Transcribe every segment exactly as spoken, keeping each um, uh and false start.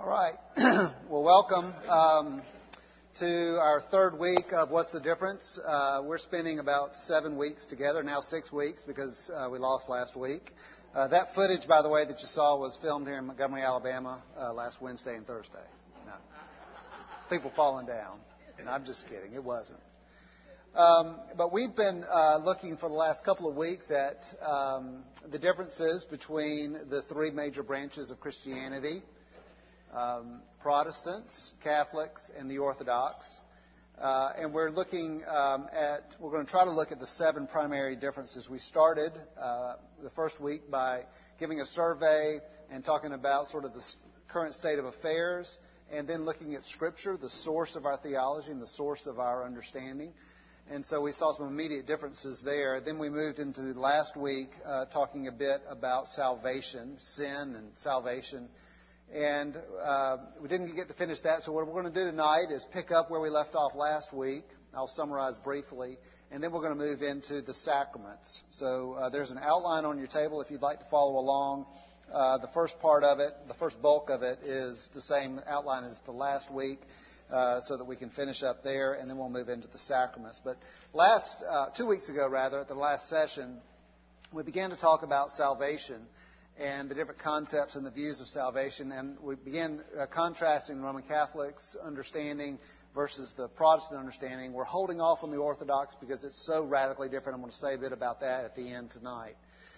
All right. Well, welcome um, to our third week of What's the Difference? Uh, we're spending about seven weeks together, now six weeks because uh, we lost last week. Uh, that footage, by the way, that you saw was filmed here in Montgomery, Alabama uh, last Wednesday and Thursday. No. People falling down. And I'm just kidding. It wasn't. Um, but we've been uh, looking for the last couple of weeks at um, the differences between the three major branches of Christianity. Um, Protestants, Catholics, and the Orthodox. Uh, and we're looking um, at, we're going to try to look at the seven primary differences. We started uh, the first week by giving a survey and talking about sort of the current state of affairs, and then looking at Scripture, the source of our theology and the source of our understanding. And so we saw some immediate differences there. Then we moved into last week uh, talking a bit about salvation, sin and salvation. And uh, we didn't get to finish that, so what we're going to do tonight is pick up where we left off last week. I'll summarize briefly, and then we're going to move into the sacraments. So uh, there's an outline on your table if you'd like to follow along. Uh, the first part of it, the first bulk of it, is the same outline as the last week, uh, so that we can finish up there, and then we'll move into the sacraments. But last, uh, two weeks ago, rather, at the last session, we began to talk about salvation and the different concepts and the views of salvation. And we began uh, contrasting the Roman Catholics' understanding versus the Protestant understanding. We're holding off on the Orthodox because it's so radically different. I'm going to say a bit about that at the end tonight.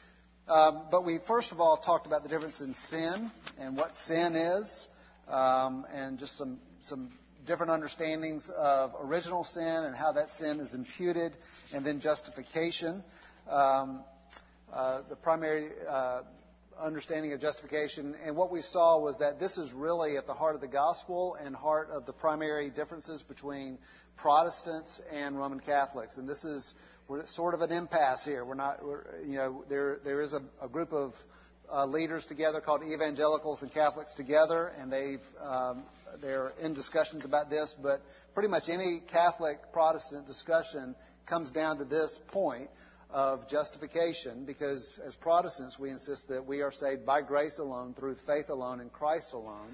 Um, but we first of all talked about the difference in sin and what sin is, um, and just some some different understandings of original sin and how that sin is imputed, and then justification. Um, uh, the primary uh, understanding of justification, and what we saw was that this is really at the heart of the gospel and heart of the primary differences between Protestants and Roman Catholics. And this is we're sort of an impasse here. We're not, we're, you know, there there is a, a group of uh, leaders together called Evangelicals and Catholics together, and they've um, they're in discussions about this. But pretty much any Catholic Protestant discussion comes down to this point of justification, because as Protestants we insist that we are saved by grace alone, through faith alone, in Christ alone,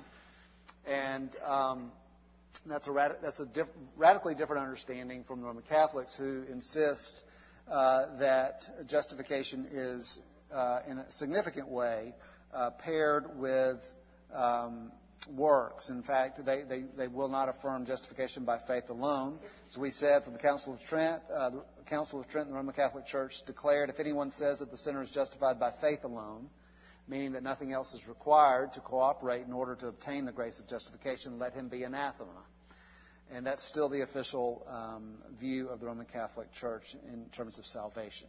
and um, that's a rad- that's a diff- radically different understanding from the Roman Catholics, who insist uh, that justification is uh, in a significant way uh, paired with um, works. In fact, they, they, they will not affirm justification by faith alone. As we said from the Council of Trent, uh, the Council of Trent and the Roman Catholic Church declared, if anyone says that the sinner is justified by faith alone, meaning that nothing else is required to cooperate in order to obtain the grace of justification, let him be anathema. And that's still the official um, view of the Roman Catholic Church in terms of salvation.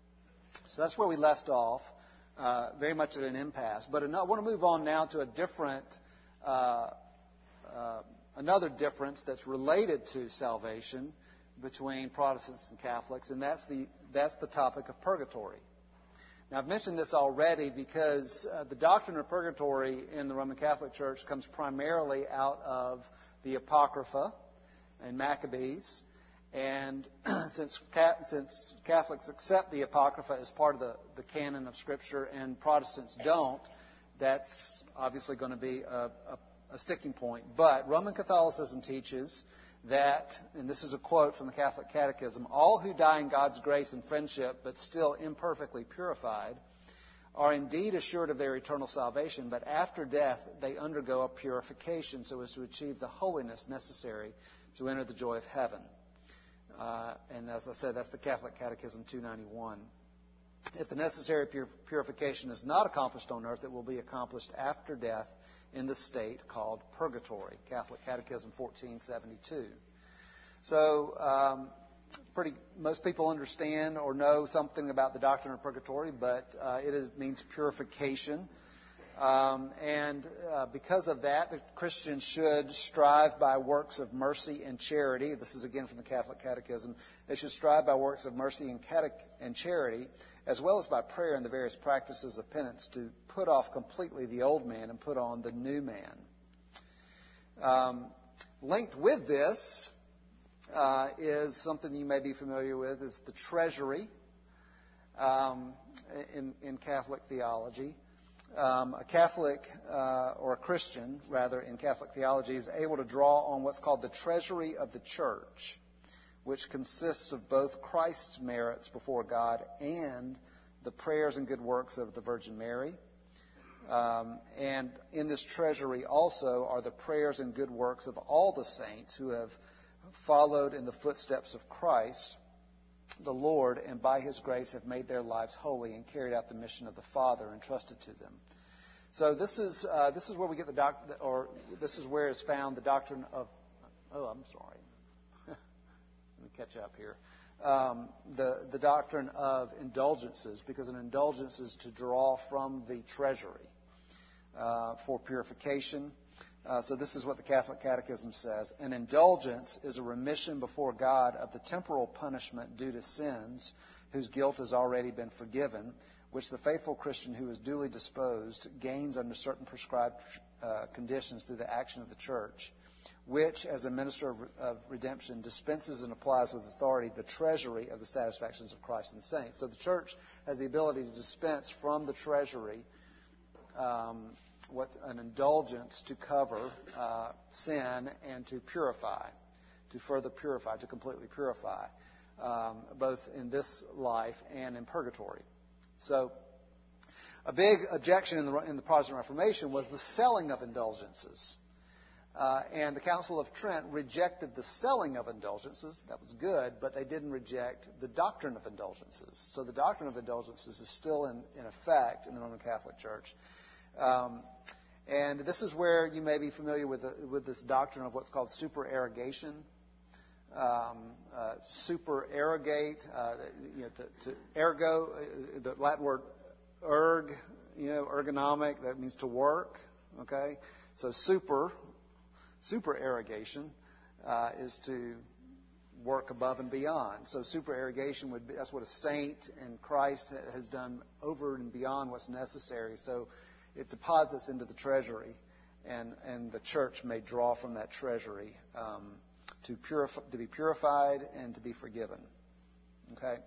So that's where we left off, uh, very much at an impasse. But I want to move on now to a different Uh, uh, another difference that's related to salvation between Protestants and Catholics, and that's the that's the topic of purgatory. Now, I've mentioned this already because uh, the doctrine of purgatory in the Roman Catholic Church comes primarily out of the Apocrypha and Maccabees, and since since Catholics accept the Apocrypha as part of the, the canon of Scripture and Protestants don't, that's obviously going to be a, a, a sticking point. But Roman Catholicism teaches that, and this is a quote from the Catholic Catechism, all who die in God's grace and friendship but still imperfectly purified are indeed assured of their eternal salvation, but after death they undergo a purification so as to achieve the holiness necessary to enter the joy of heaven. Uh, and as I said, that's the Catholic Catechism two ninety-one. If the necessary pur- purification is not accomplished on earth, it will be accomplished after death in the state called purgatory. Catholic Catechism fourteen seventy-two. So, um, pretty most people understand or know something about the doctrine of purgatory, but uh, it is, means purification. Um, and uh, because of that, the Christians should strive by works of mercy and charity. This is again from the Catholic Catechism. They should strive by works of mercy and, catech- and charity, as well as by prayer and the various practices of penance, to put off completely the old man and put on the new man. Um, linked with this uh, is something you may be familiar with, is the treasury um, in, in Catholic theology. Um, a Catholic, uh, or a Christian, rather, in Catholic theology is able to draw on what's called the treasury of the church, which consists of both Christ's merits before God and the prayers and good works of the Virgin Mary. Um, and in this treasury also are the prayers and good works of all the saints who have followed in the footsteps of Christ, the Lord, and by His grace have made their lives holy and carried out the mission of the Father entrusted to them. So this is uh, this is where we get the doc, or this is where is found the doctrine of. Oh, I'm sorry. Let me catch up here. Um, the the doctrine of indulgences, because an indulgence is to draw from the treasury uh, for purification. Uh, so this is what the Catholic Catechism says. An indulgence is a remission before God of the temporal punishment due to sins whose guilt has already been forgiven, which the faithful Christian who is duly disposed gains under certain prescribed uh, conditions through the action of the Church, which, as a minister of, of redemption, dispenses and applies with authority the treasury of the satisfactions of Christ and the saints. So the Church has the ability to dispense from the treasury um, what an indulgence to cover uh, sin and to purify, to further purify, to completely purify, um, both in this life and in purgatory. So, a big objection in the, in the Protestant Reformation was the selling of indulgences. Uh, and the Council of Trent rejected the selling of indulgences. That was good, but they didn't reject the doctrine of indulgences. So the doctrine of indulgences is still in, in effect in the Roman Catholic Church. Um, and this is where you may be familiar with, the, with this doctrine of what's called supererogation. Um, uh, supererogate, uh, you know, to, to ergo, uh, the Latin word erg, you know, ergonomic, that means to work. Okay, so super, supererogation uh, is to work above and beyond. So supererogation would be, that's what a saint in Christ has done over and beyond what's necessary. So it deposits into the treasury, and, and the church may draw from that treasury um, to, purify, to be purified and to be forgiven. Okay?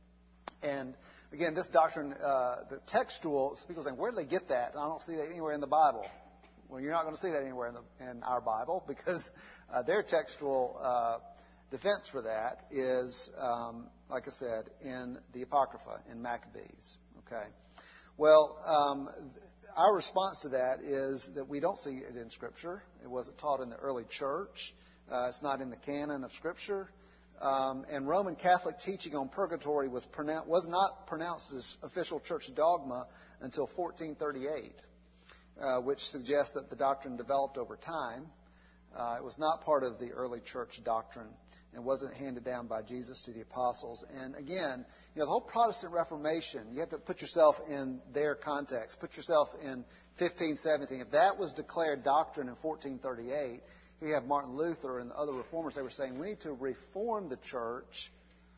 And again, this doctrine, uh, the textual, people are saying, where do they get that? And I don't see that anywhere in the Bible. Well, you're not going to see that anywhere in, the, in our Bible, because uh, their textual uh, defense for that is, um, like I said, in the Apocrypha, in Maccabees. Okay? Well, um, our response to that is that we don't see it in Scripture. It wasn't taught in the early church. Uh, it's not in the canon of Scripture. Um, and Roman Catholic teaching on purgatory was, pronoun- was not pronounced as official church dogma until fourteen thirty-eight, uh, which suggests that the doctrine developed over time. Uh, it was not part of the early church doctrine and wasn't handed down by Jesus to the apostles. And again, you know, the whole Protestant Reformation, you have to put yourself in their context. Put yourself in fifteen seventeen. If that was declared doctrine in fourteen thirty-eight, here you have Martin Luther and the other reformers. They were saying we need to reform the church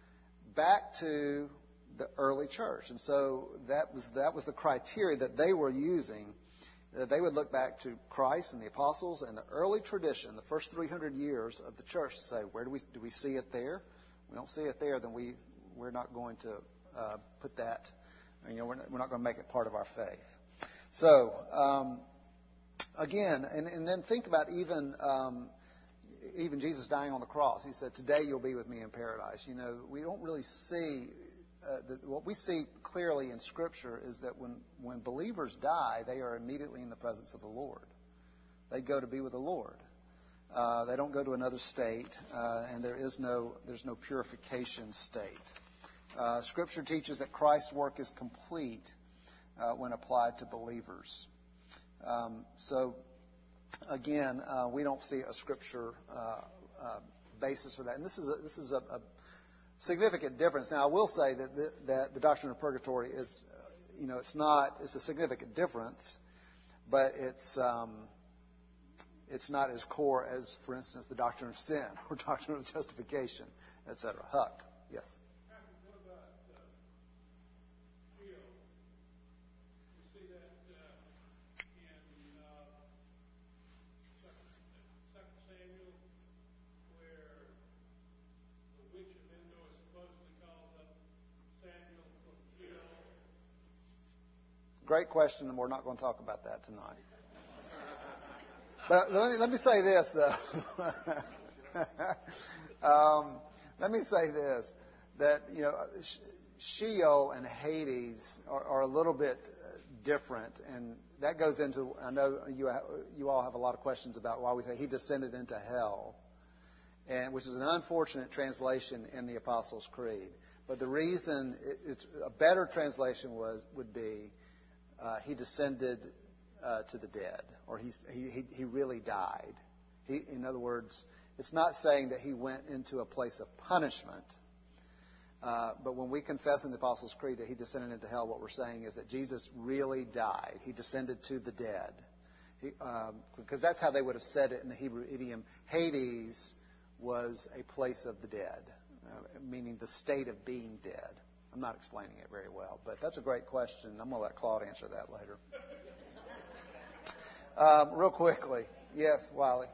back to the early church. And so that was that was the criteria that they were using. They would look back to Christ and the apostles and the early tradition, the first three hundred years of the church, to say, where do we do we see it there? If we don't see it there, then we we're not going to uh, put that. You know, we're not, we're not going to make it part of our faith. So um, again, and, and then think about even um, even Jesus dying on the cross. He said, "Today you'll be with me in paradise." You know, we don't really see. Uh, the, what we see clearly in Scripture is that when, when believers die, they are immediately in the presence of the Lord. They go to be with the Lord. Uh, they don't go to another state, uh, and there is no there's no purification state. Uh, Scripture teaches that Christ's work is complete uh, when applied to believers. Um, so, again, uh, we don't see a Scripture uh, uh, basis for that, and this is a, this is a, a significant difference. Now, I will say that the, that the doctrine of purgatory is, uh, you know, it's not, it's a significant difference, but it's um, it's not as core as, for instance, the doctrine of sin or doctrine of justification, et cetera. Huck, yes. great question, and we're not going to talk about that tonight. But let me, let me say this, though. um, let me say this, that, you know, Sheol and Hades are, are a little bit different, and that goes into, I know you you all have a lot of questions about why we say he descended into hell, and which is an unfortunate translation in the Apostles' Creed. But the reason, it, it's, a better translation was would be uh, he descended uh, to the dead, or he, he he really died. He, in other words, it's not saying that he went into a place of punishment. Uh, but when we confess in the Apostles' Creed that he descended into hell, what we're saying is that Jesus really died. He descended to the dead. He, um, because that's how they would have said it in the Hebrew idiom. Hades was a place of the dead, uh, meaning the state of being dead. I'm not explaining it very well, but that's a great question. I'm going to let Claude answer that later. Um, real quickly. Yes, Wiley.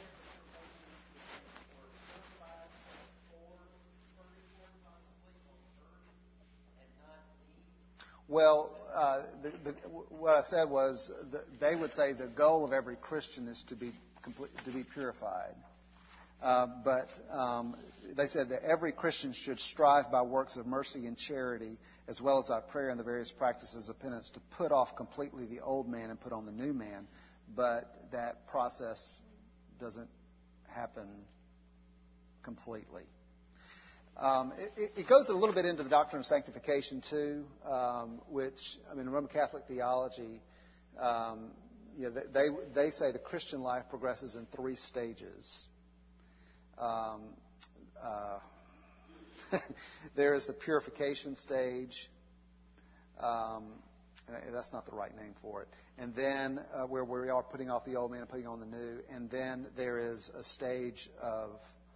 Well, uh, the, the, what I said was the, they would say the goal of every Christian is to be complete, to be purified. Uh, but um, they said that every Christian should strive by works of mercy and charity, as well as by prayer and the various practices of penance, to put off completely the old man and put on the new man. But that process doesn't happen completely. Um, it, it goes a little bit into the doctrine of sanctification too, um, which, I mean, in Roman Catholic theology, um, you know, they they say the Christian life progresses in three stages. Um, uh, there is the purification stage. Um, that's not the right name for it. And then uh, where we are putting off the old man and putting on the new. And then there is a stage of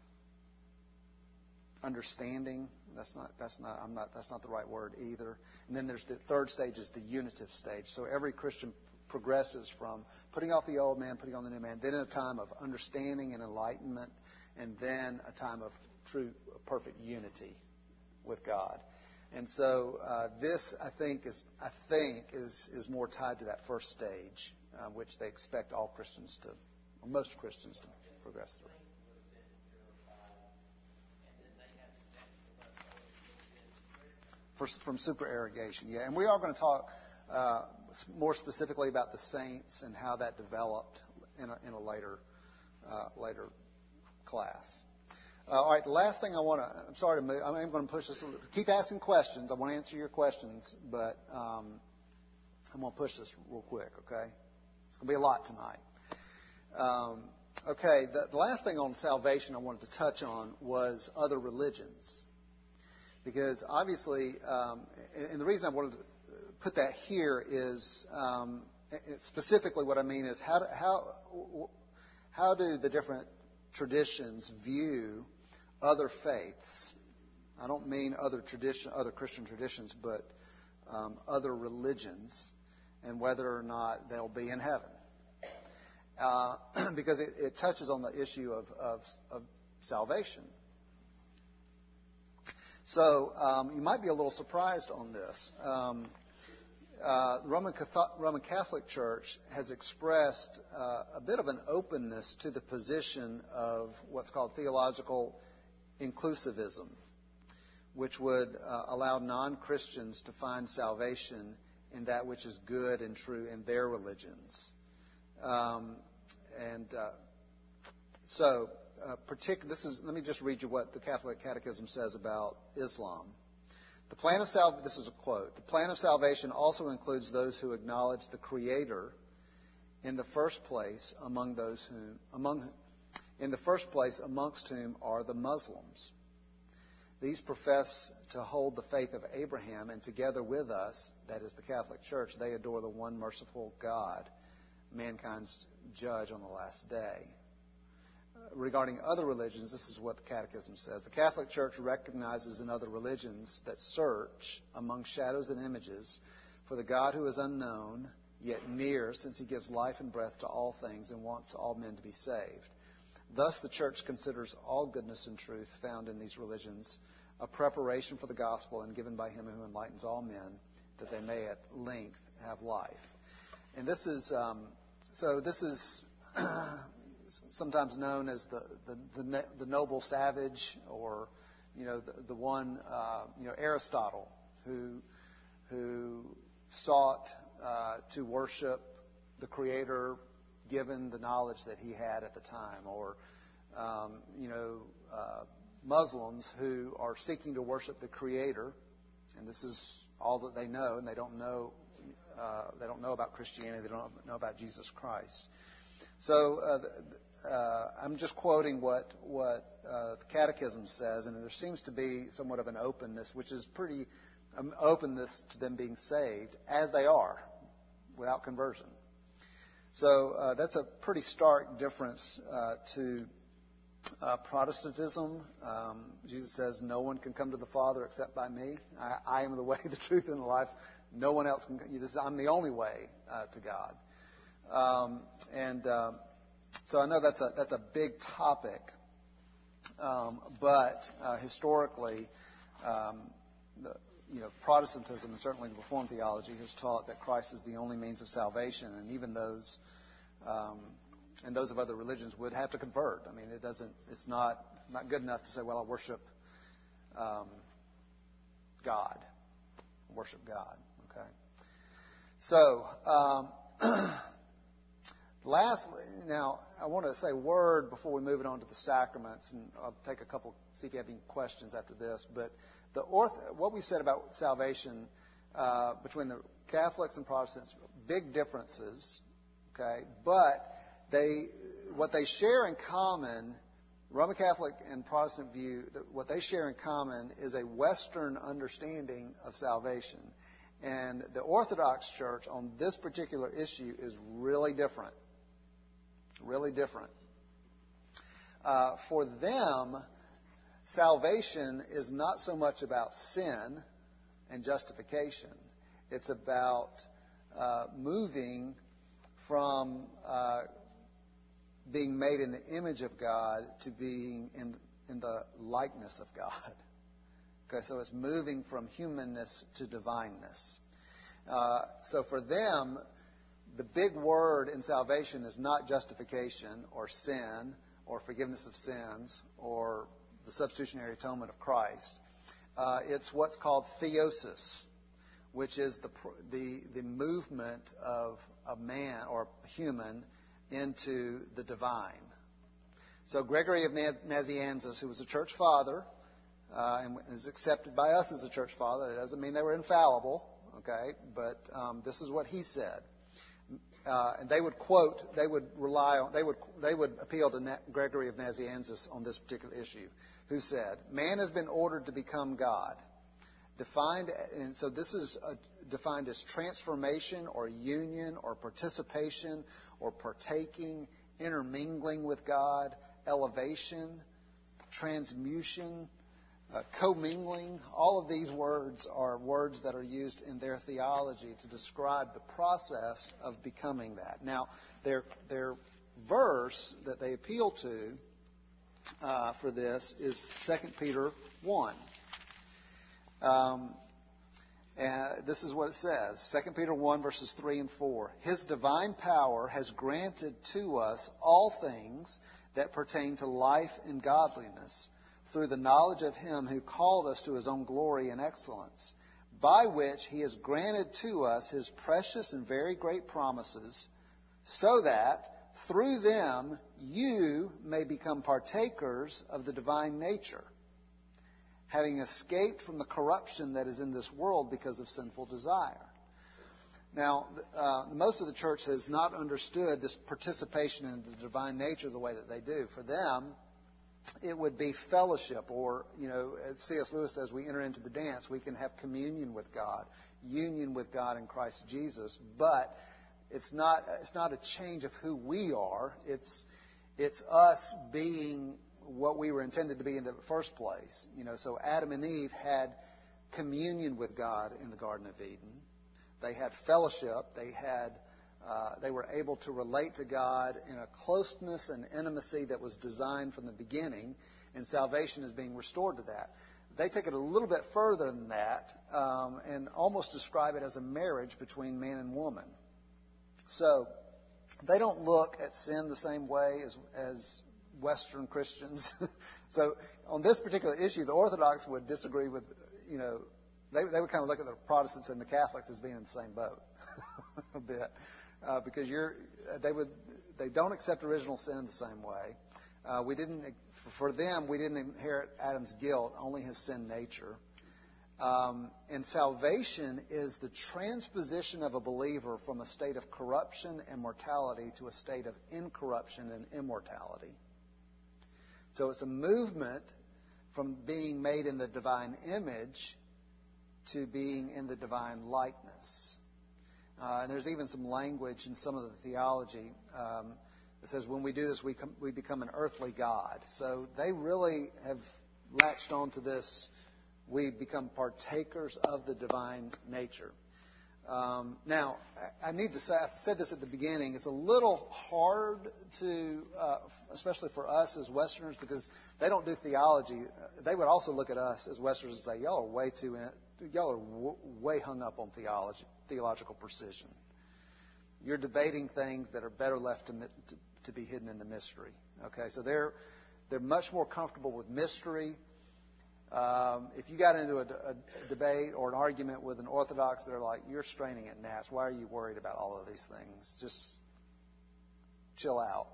understanding. That's not. That's not. I'm not. That's not the right word either. And then there's the third stage is the unitive stage. So every Christian progresses from putting off the old man, putting on the new man. Then a time of understanding and enlightenment, and then a time of true, perfect unity with God. And so uh, this, I think, is I think is is more tied to that first stage, uh, which they expect all Christians to, or most Christians to progress through. For, from supererogation, yeah. And we are going to talk uh, more specifically about the saints and how that developed in a, in a later uh, later class. Uh, all right, the last thing I want to, I'm sorry to move, I'm going to push this, keep asking questions. I want to answer your questions, but um, I'm going to push this real quick, okay? It's going to be a lot tonight. Um, okay, the, the last thing on salvation I wanted to touch on was other religions. Because obviously, um, and the reason I wanted to put that here is um, specifically what I mean is how do, how how do the different traditions view other faiths? I don't mean other tradition, other Christian traditions, but um, other religions, and whether or not they'll be in heaven. Uh, because it, it touches on the issue of, of, of salvation. So um, you might be a little surprised on this. Um, uh, the Roman Catholic, Roman Catholic Church has expressed uh, a bit of an openness to the position of what's called theological inclusivism, which would uh, allow non-Christians to find salvation in that which is good and true in their religions. Um, and uh, so... Uh, partic- this is, let me just read you what the Catholic Catechism says about Islam. The plan of sal- this is a quote. The plan of salvation also includes those who acknowledge the Creator in the first place among those whom among in the first place amongst whom are the Muslims. These profess to hold the faith of Abraham, and together with us, that is the Catholic Church, they adore the one merciful God, mankind's judge on the last day. Regarding other religions, this is what the Catechism says. The Catholic Church recognizes in other religions that search among shadows and images for the God who is unknown, yet near, since he gives life and breath to all things and wants all men to be saved. Thus, the Church considers all goodness and truth found in these religions a preparation for the gospel and given by him who enlightens all men, that they may at length have life. And this is um, so. This is sometimes known as the the, the the noble savage, or you know the, the one uh, you know Aristotle, who who sought uh, to worship the Creator given the knowledge that he had at the time, or um, you know uh, Muslims who are seeking to worship the Creator, and this is all that they know, and they don't know uh, they don't know about Christianity, they don't know about Jesus Christ. So uh, uh, I'm just quoting what what uh, the Catechism says, and there seems to be somewhat of an openness, which is pretty um, openness to them being saved as they are, without conversion. So uh, that's a pretty stark difference uh, to uh, Protestantism. Um, Jesus says, "No one can come to the Father except by me. I, I am the way, the truth, and the life. No one else can. I'm the only way uh, to God." Um, and um, so I know that's a that's a big topic, um, but uh, historically, um, the, you know, Protestantism and certainly the Reformed theology has taught that Christ is the only means of salvation, and even those um, and those of other religions would have to convert. I mean, it doesn't. It's not not good enough to say, "Well, I worship um, God, I worship God." Okay, so. Um, Lastly, now, I want to say a word before we move it on to the sacraments, and I'll take a couple, see if you have any questions after this. But the orth, what we said about salvation uh, between the Catholics and Protestants, big differences, okay? But they, what they share in common, Roman Catholic and Protestant view, what they share in common is a Western understanding of salvation. And the Orthodox Church on this particular issue is really different. Really different. Uh, for them, salvation is not so much about sin and justification. It's about uh, moving from uh, being made in the image of God to being in, in the likeness of God. Okay, so it's moving from humanness to divineness. Uh, so for them, the big word in salvation is not justification or sin or forgiveness of sins or the substitutionary atonement of Christ. Uh, it's what's called theosis, which is the the, the movement of a man or a human into the divine. So Gregory of Nazianzus, who was a church father uh, and is accepted by us as a church father, that doesn't mean they were infallible, okay? But um, this is what he said. Uh, and they would quote, they would rely on, they would they would appeal to Na- Gregory of Nazianzus on this particular issue, who said, "Man has been ordered to become God, defined, and so this is a, defined as transformation or union or participation or partaking, intermingling with God, elevation, transmutation." Uh, commingling, all of these words are words that are used in their theology to describe the process of becoming that. Now, their their verse that they appeal to uh, for this is Second Peter one. Um, and this is what it says, Second Peter one, verses three and four. "His divine power has granted to us all things that pertain to life and godliness, through the knowledge of Him who called us to His own glory and excellence, by which He has granted to us His precious and very great promises, so that through them you may become partakers of the divine nature, having escaped from the corruption that is in this world because of sinful desire." Now, uh, most of the church has not understood this participation in the divine nature the way that they do. For them, it would be fellowship, or, you know, as C S Lewis says, we enter into the dance. We can have communion with God, union with God in Christ Jesus, but it's not it's not a change of who we are. It's it's us being what we were intended to be in the first place. You know, so Adam and Eve had communion with God in the Garden of Eden. They had fellowship. They had Uh, they were able to relate to God in a closeness and intimacy that was designed from the beginning, and salvation is being restored to that. they take it a little bit further than that um, and almost describe it as a marriage between man and woman. So they don't look at sin the same way as, as Western Christians. So on this particular issue, the Orthodox would disagree with, you know, they, they would kind of look at the Protestants and the Catholics as being in the same boat a bit, uh, because you're they would they don't accept original sin in the same way. Uh, we didn't for them we didn't inherit Adam's guilt, only his sin nature. Um, and salvation is the transposition of a believer from a state of corruption and mortality to a state of incorruption and immortality. So it's a movement from being made in the divine image to being in the divine likeness. Uh, and there's even some language in some of the theology um, that says when we do this, we, com- we become an earthly god. So they really have latched onto this. We become partakers of the divine nature. Um, now, I need to say, I said this at the beginning, it's a little hard to, uh, especially for us as Westerners, because they don't do theology. They would also look at us as Westerners and say, y'all are way too, in, y'all are w- way hung up on theology, theological precision. You're debating things that are better left to, to, to be hidden in the mystery. Okay, so they're they're much more comfortable with mystery. Um, if you got into a, a debate or an argument with an Orthodox, they're like, you're straining at gnats. Why are you worried about all of these things? Just chill out.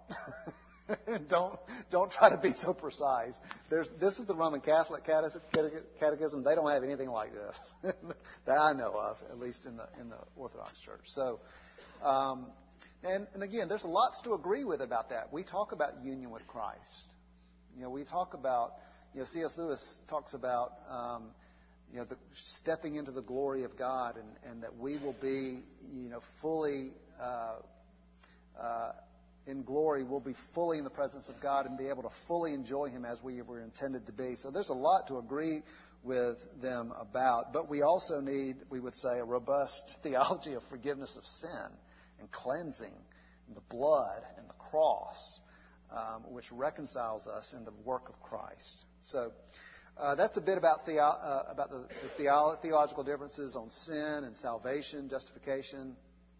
don't don't try to be so precise. There's, this is the Roman Catholic Catechism. They don't have anything like this that I know of, at least in the in the Orthodox Church. So, um, and, and again, there's lots to agree with about that. We talk about union with Christ. You know, we talk about. You know, C S Lewis talks about, um, you know, the, stepping into the glory of God, and, and that we will be, you know, fully uh, uh, in glory. We'll be fully in the presence of God and be able to fully enjoy Him as we were intended to be. So there's a lot to agree with them about. But we also need, we would say, a robust theology of forgiveness of sin and cleansing, and the blood and the cross, um, which reconciles us in the work of Christ. So uh, that's a bit about, theo- uh, about the, the theo- theological differences on sin and salvation, justification.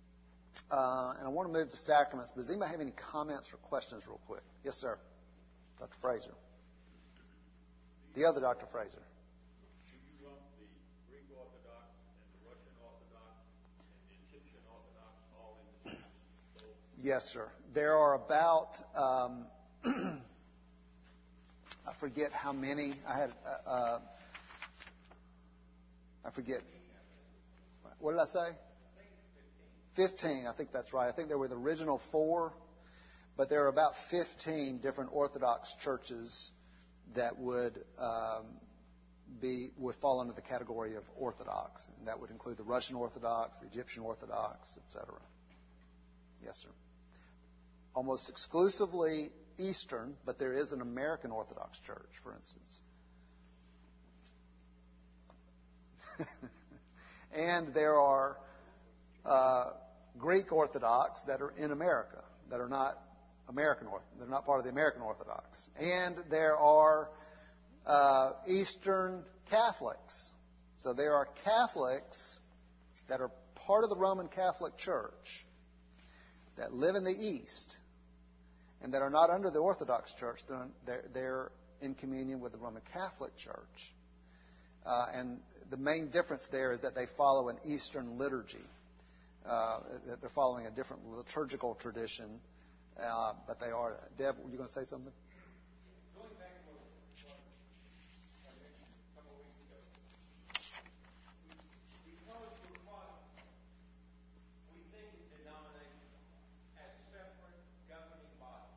Uh, and I want to move to sacraments. But does anybody have any comments or questions real quick? Yes, sir. Doctor Fraser. The other Doctor Fraser. Do you lump the Greek Orthodox and the Russian Orthodox and the Egyptian Orthodox all in the same boat? Yes, sir. There are about... Um, I forget how many. I had. Uh, uh, I forget. What did I say? Fifteen. I think that's right. I think there were the original four, but there are about fifteen different Orthodox churches that would um, be would fall under the category of Orthodox, and that would include the Russian Orthodox, the Egyptian Orthodox, et cetera. Yes, sir. Almost exclusively Eastern, but there is an American Orthodox Church, for instance. And there are uh, Greek Orthodox that are in America, that are not American Orthodox. They're not part of the American Orthodox. And there are uh, Eastern Catholics. So there are Catholics that are part of the Roman Catholic Church that live in the East and that are not under the Orthodox Church. They're, they're in communion with the Roman Catholic Church. Uh, and the main difference there is that they follow an Eastern liturgy. Uh, they're following a different liturgical tradition, uh, but they are. Deb, were you going to say something? Going back to what I mentioned a couple of weeks ago, because we're taught, we think of denominations as separate governing bodies.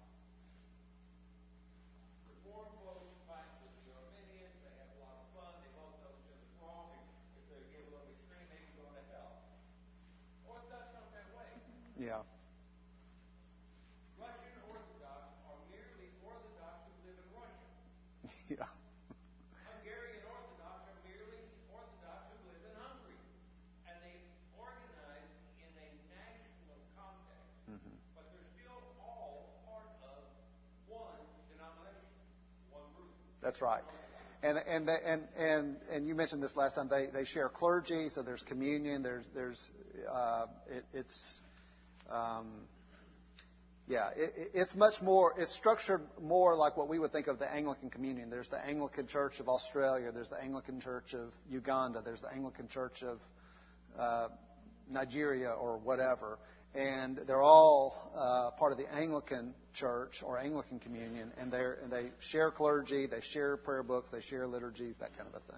Reform folks fight with the Arminians. They have a lot of fun. They both know each other's wrong. If they get a little extreme, they can go to hell. Orthodox not that way. Yeah. Russian Orthodox are merely Orthodox who live in Russia. Yeah. Hungarian Orthodox are merely Orthodox who live in Hungary. And they organize in a national context. Mm-hmm. But they're still all part of one denomination, one group. That's right. and and they, and and and you mentioned this last time. They they share clergy, so there's communion. There's there's uh, it, it's um, yeah, it, it's much more. It's structured more like what we would think of the Anglican Communion. There's the Anglican Church of Australia. There's the Anglican Church of Uganda. There's the Anglican Church of uh, Nigeria or whatever. And they're all uh, part of the Anglican Church or Anglican Communion, and they and they share clergy, they share prayer books, they share liturgies, that kind of a thing.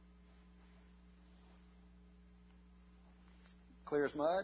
Clear as mud?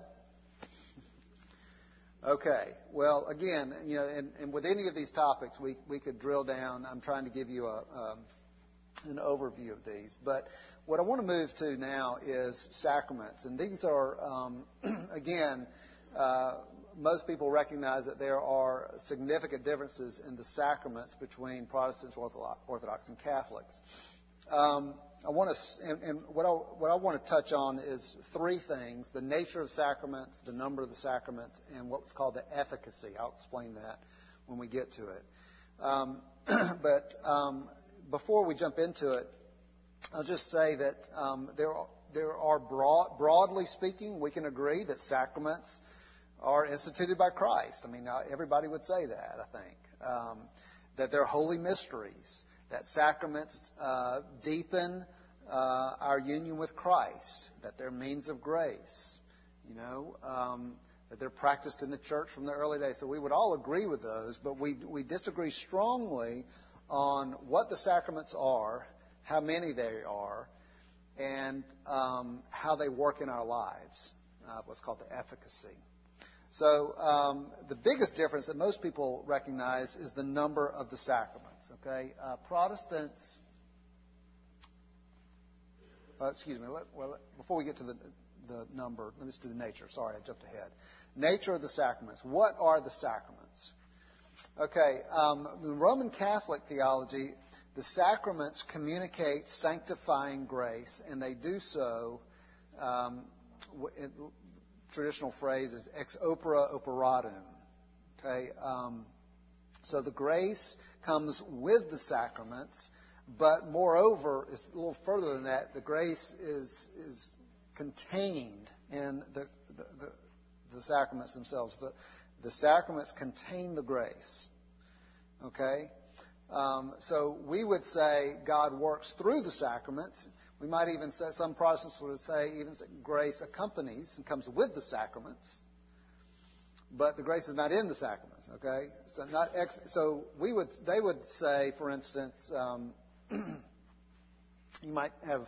Okay. Well, again, you know, and, and with any of these topics, we we could drill down. I'm trying to give you a um, an overview of these, but what I want to move to now is sacraments, and these are um, again. Uh, most people recognize that there are significant differences in the sacraments between Protestants, Orthodox, and Catholics. Um, I want to, and, and what I what I want to touch on is three things: the nature of sacraments, the number of the sacraments, and what's called the efficacy. I'll explain that when we get to it. Um, but um, before we jump into it, I'll just say that um, there are, there are broad, broadly speaking, we can agree that sacraments are instituted by Christ. I mean, everybody would say that, I think. Um, that they're holy mysteries, that sacraments uh, deepen uh, our union with Christ, that they're means of grace, you know, um, that they're practiced in the church from the early days. So we would all agree with those, but we, we disagree strongly on what the sacraments are, how many they are, and um, how they work in our lives, uh, what's called the efficacy. So um, the biggest difference that most people recognize is the number of the sacraments. Okay, uh, Protestants. Uh, excuse me. Let, well, before we get to the the number, let me just do the nature. Sorry, I jumped ahead. Nature of the sacraments. What are the sacraments? Okay, um, the Roman Catholic theology, the sacraments communicate sanctifying grace, and they do so. Um, it, Traditional phrase is ex opere operatum. Okay, um, so the grace comes with the sacraments, but moreover, it's a little further than that. The grace is is contained in the the, the, the sacraments themselves. The the sacraments contain the grace. Okay, um, so we would say God works through the sacraments. We might even say, some Protestants would say, even say grace accompanies and comes with the sacraments, but the grace is not in the sacraments. Okay, so not ex, so we would they would say, for instance, um, you might have,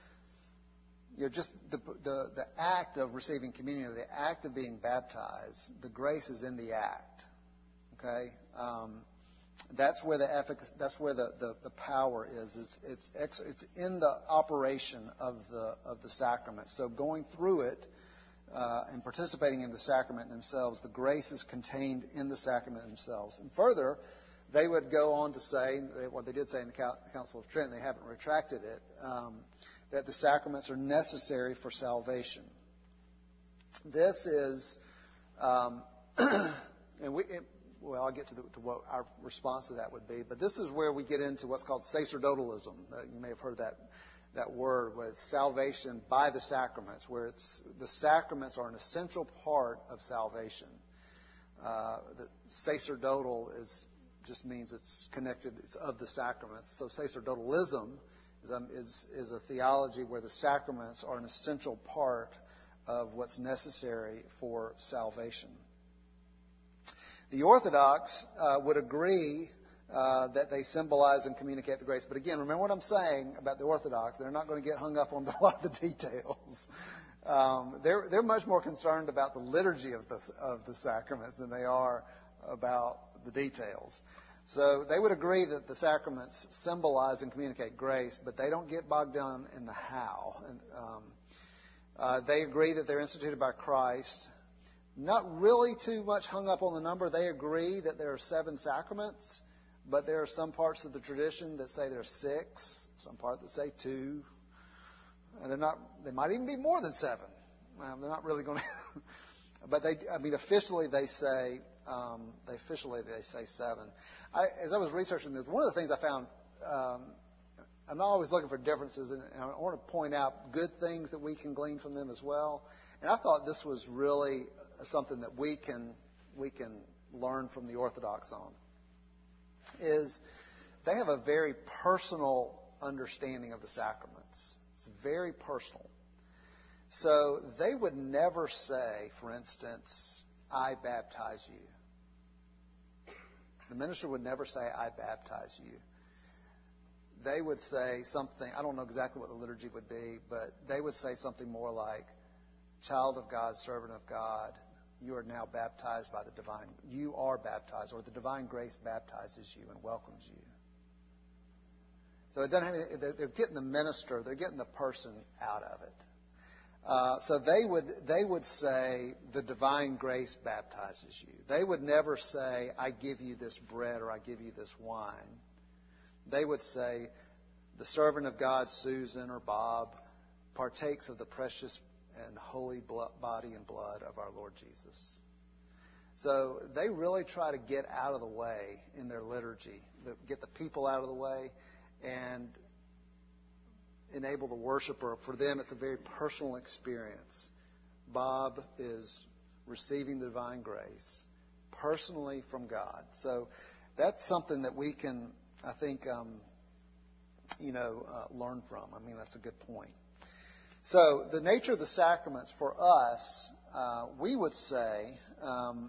you know, just the, the the act of receiving communion, the act of being baptized. The grace is in the act. Okay. Um, That's where the efficacy, that's where the, the, the power is. It's it's, ex, it's in the operation of the of the sacrament. So going through it uh, and participating in the sacrament themselves, the grace is contained in the sacrament themselves. And further, they would go on to say what they did say in the Council of Trent. They haven't retracted it. Um, that the sacraments are necessary for salvation. This is, um, and we. It, Well, I'll get to, the, to what our response to that would be. But this is where we get into what's called sacerdotalism. Uh, you may have heard that that word, where it's salvation by the sacraments, where it's the sacraments are an essential part of salvation. Uh, the sacerdotal is just means it's connected. It's of the sacraments. So sacerdotalism is, um, is is a theology where the sacraments are an essential part of what's necessary for salvation. The Orthodox uh, would agree uh, that they symbolize and communicate the grace. But again, remember what I'm saying about the Orthodox. They're not going to get hung up on a lot of the details. Um, they're, they're much more concerned about the liturgy of the, of the sacraments than they are about the details. So they would agree that the sacraments symbolize and communicate grace, but they don't get bogged down in the how. And, um, uh, they agree that they're instituted by Christ. Not really too much hung up on the number. They agree that there are seven sacraments, but there are some parts of the tradition that say there are six, some parts that say two. And they're not. They might even be more than seven. Um, they're not really going to. But they, I mean, officially they say, um, they officially they say seven. I, as I was researching this, one of the things I found um, I'm not always looking for differences, and I want to point out good things that we can glean from them as well. And I thought this was really something that we can we can learn from the Orthodox on. Is they have a very personal understanding of the sacraments. It's very personal. So they would never say, for instance, I baptize you. The minister would never say, I baptize you. They would say something, I don't know exactly what the liturgy would be, but they would say something more like, child of God, servant of God, you are now baptized by the divine, you are baptized, or the divine grace baptizes you and welcomes you. So it doesn't have any, they're getting the minister, they're getting the person out of it. Uh, so they would they would say the divine grace baptizes you. They would never say, I give you this bread or I give you this wine. They would say, the servant of God, Susan or Bob, partakes of the precious and holy blood, body and blood of our Lord Jesus. So they really try to get out of the way in their liturgy, get the people out of the way, and enable the worshiper. For them, it's a very personal experience. Bob is receiving the divine grace personally from God. So that's something that we can, I think, um, you know, uh, learn from. I mean, that's a good point. So the nature of the sacraments for us, uh, we would say, um,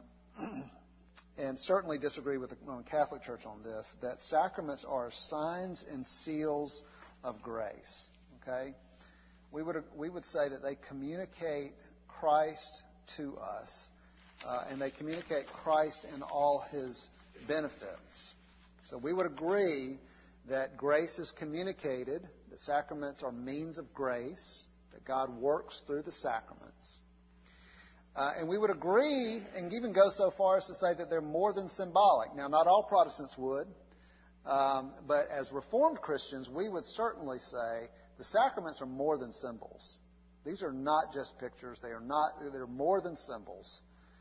and certainly disagree with the Roman Catholic Church on this, that sacraments are signs and seals of grace. Okay? We would we would say that they communicate Christ to us, uh, and they communicate Christ and all His benefits. So we would agree that grace is communicated, that sacraments are means of grace, that God works through the sacraments. Uh, and we would agree, and even go so far as to say that they're more than symbolic. Now, not all Protestants would, um, but as Reformed Christians, we would certainly say the sacraments are more than symbols. These are not just pictures. They are not. They're more than symbols.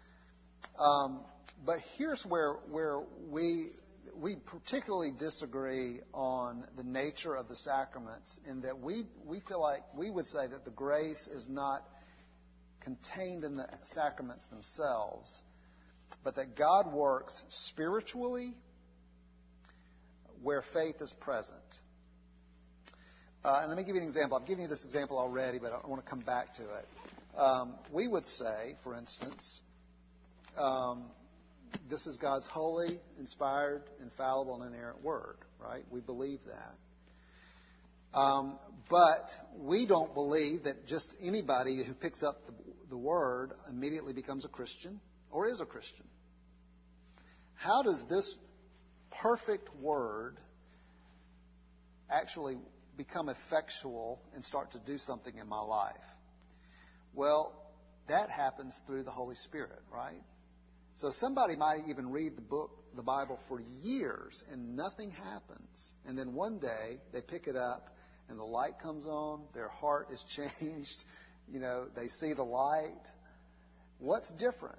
Um, but here's where where we we particularly disagree on the nature of the sacraments, in that we we feel like we would say that the grace is not contained in the sacraments themselves, but that God works spiritually where faith is present. Uh, and let me give you an example. I've given you this example already, but I want to come back to it. Um, we would say, for instance, um, this is God's holy, inspired, infallible, and inerrant word, right? We believe that. Um, but we don't believe that just anybody who picks up the, the word immediately becomes a Christian or is a Christian. How does this perfect word actually become effectual and start to do something in my life? Well, that happens through the Holy Spirit, right? So somebody might even read the book, the Bible, for years and nothing happens. And then one day they pick it up and the light comes on, their heart is changed, you know, they see the light. What's different?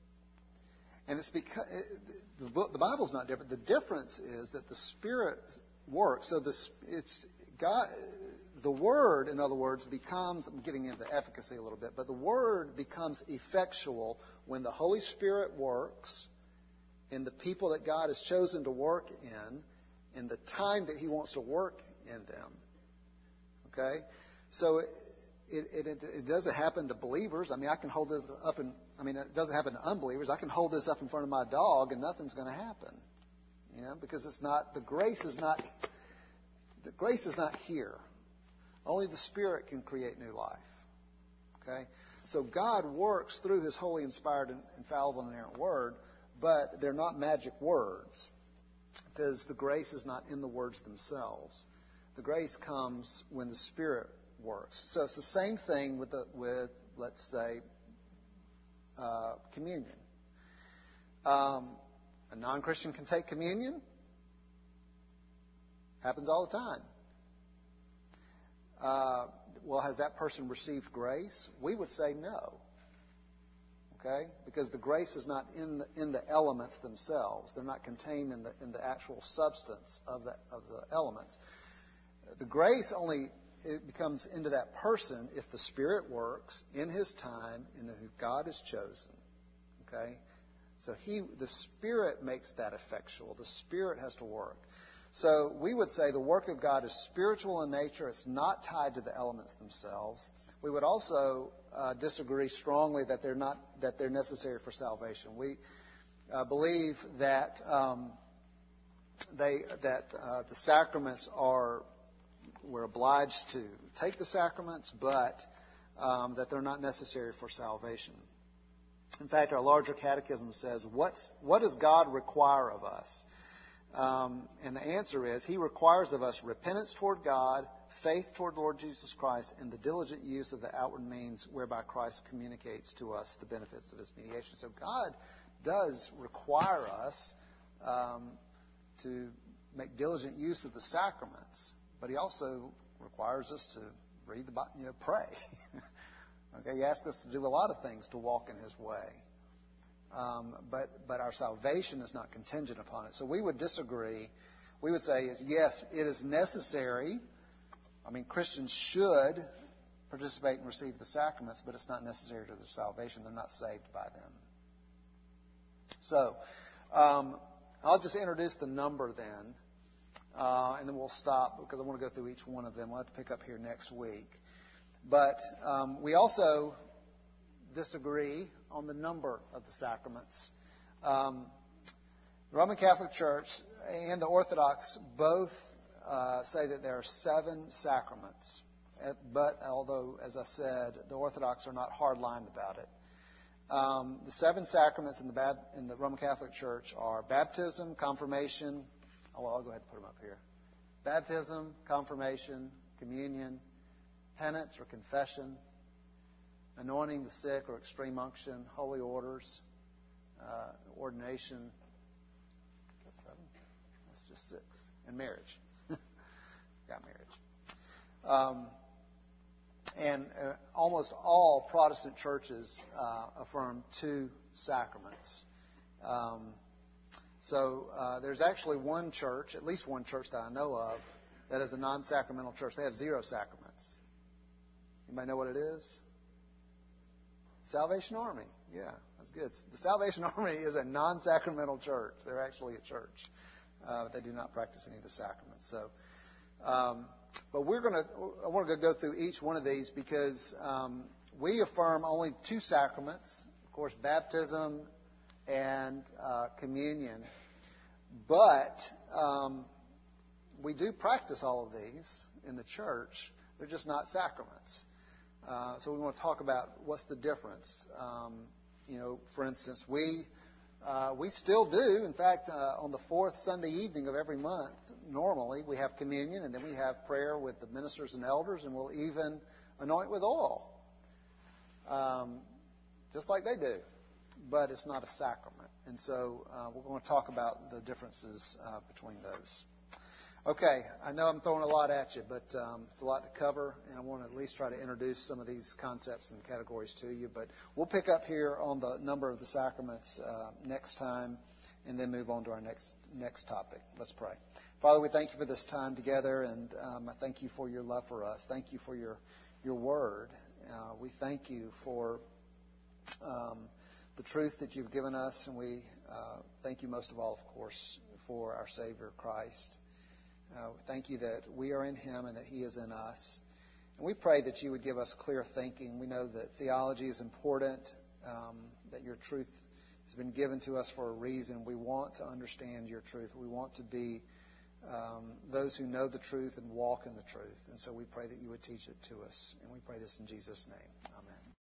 And it's because it, the, book, the Bible's not different. The difference is that the Spirit works. So this, it's God. The Word, in other words, becomes. I'm getting into efficacy a little bit, but the Word becomes effectual when the Holy Spirit works in the people that God has chosen to work in, in the time that He wants to work in them. Okay, so it, it, it, it doesn't happen to believers. I mean, I can hold this up, and I mean, it doesn't happen to unbelievers. I can hold this up in front of my dog, and nothing's going to happen. You know, because it's not the grace is not the grace is not here. Only the Spirit can create new life. Okay, so God works through His holy, inspired, and infallible, and inerrant Word, but they're not magic words, because the grace is not in the words themselves. The grace comes when the Spirit works. So it's the same thing with, the, with let's say, uh, communion. Um, a non-Christian can take communion. Happens all the time. Uh, well, has that person received grace? We would say no. Okay? Because the grace is not in the, in the elements themselves. They're not contained in the in the actual substance of the of the elements. the grace only it becomes into that person if the Spirit works in His time and who God has chosen. Okay? So he, the Spirit makes that effectual. The Spirit has to work. So we would say the work of God is spiritual in nature. It's not tied to the elements themselves. We would also uh, disagree strongly that they're not that they're necessary for salvation. We uh, believe that um, they that uh, the sacraments are we're obliged to take the sacraments, but um, that they're not necessary for salvation. In fact, our larger catechism says, What's, what does God require of us? Um, and the answer is, He requires of us repentance toward God, faith toward Lord Jesus Christ, and the diligent use of the outward means whereby Christ communicates to us the benefits of His mediation. So God does require us um, to make diligent use of the sacraments, but He also requires us to read the Bible, you know, pray. Okay, He asks us to do a lot of things to walk in His way. Um, but but our salvation is not contingent upon it. So we would disagree. We would say, is, yes, it is necessary. I mean, Christians should participate and receive the sacraments, but it's not necessary to their salvation. They're not saved by them. So um, I'll just introduce the number then, uh, and then we'll stop because I want to go through each one of them. We'll have to pick up here next week. But um, we also disagree on the number of the sacraments. Um, the Roman Catholic Church and the Orthodox both uh, say that there are seven sacraments. But although, as I said, the Orthodox are not hard-lined about it. Um, the seven sacraments in the, Bab- in the Roman Catholic Church are baptism, confirmation. Oh, well, I'll go ahead and put them up here. Baptism, confirmation, communion, penance or confession, anointing the sick or extreme unction, holy orders, uh, ordination. That's seven. That's just six. And marriage. Got marriage. Um, and uh, almost all Protestant churches uh, affirm two sacraments. Um, so uh, there's actually one church, at least one church that I know of, that is a non-sacramental church. They have zero sacraments. Anybody know what it is? Salvation Army. Yeah, that's good. The Salvation Army is a non-sacramental church. They're actually a church. Uh, they do not practice any of the sacraments. So, um, but we're going to. I want to go through each one of these because um, we affirm only two sacraments. Of course, baptism and uh, communion. But um, we do practice all of these in the church. They're just not sacraments. Uh, so we want to talk about what's the difference. Um, you know, for instance, we uh, we still do. In fact, uh, on the fourth Sunday evening of every month, normally we have communion, and then we have prayer with the ministers and elders, and we'll even anoint with oil, um, just like they do. But it's not a sacrament, and so uh, we're going to talk about the differences uh, between those. Okay, I know I'm throwing a lot at you, but um, it's a lot to cover, and I want to at least try to introduce some of these concepts and categories to you. But we'll pick up here on the number of the sacraments uh, next time, and then move on to our next next topic. Let's pray. Father, we thank you for this time together, and um, I thank you for your love for us. Thank you for your your word. Uh, we thank you for um, the truth that you've given us, and we uh, thank you most of all, of course, for our Savior, Christ. Uh, thank you that we are in Him and that He is in us. And we pray that you would give us clear thinking. We know that theology is important, um, that your truth has been given to us for a reason. We want to understand your truth. We want to be um, those who know the truth and walk in the truth. And so we pray that you would teach it to us. And we pray this in Jesus' name. Amen.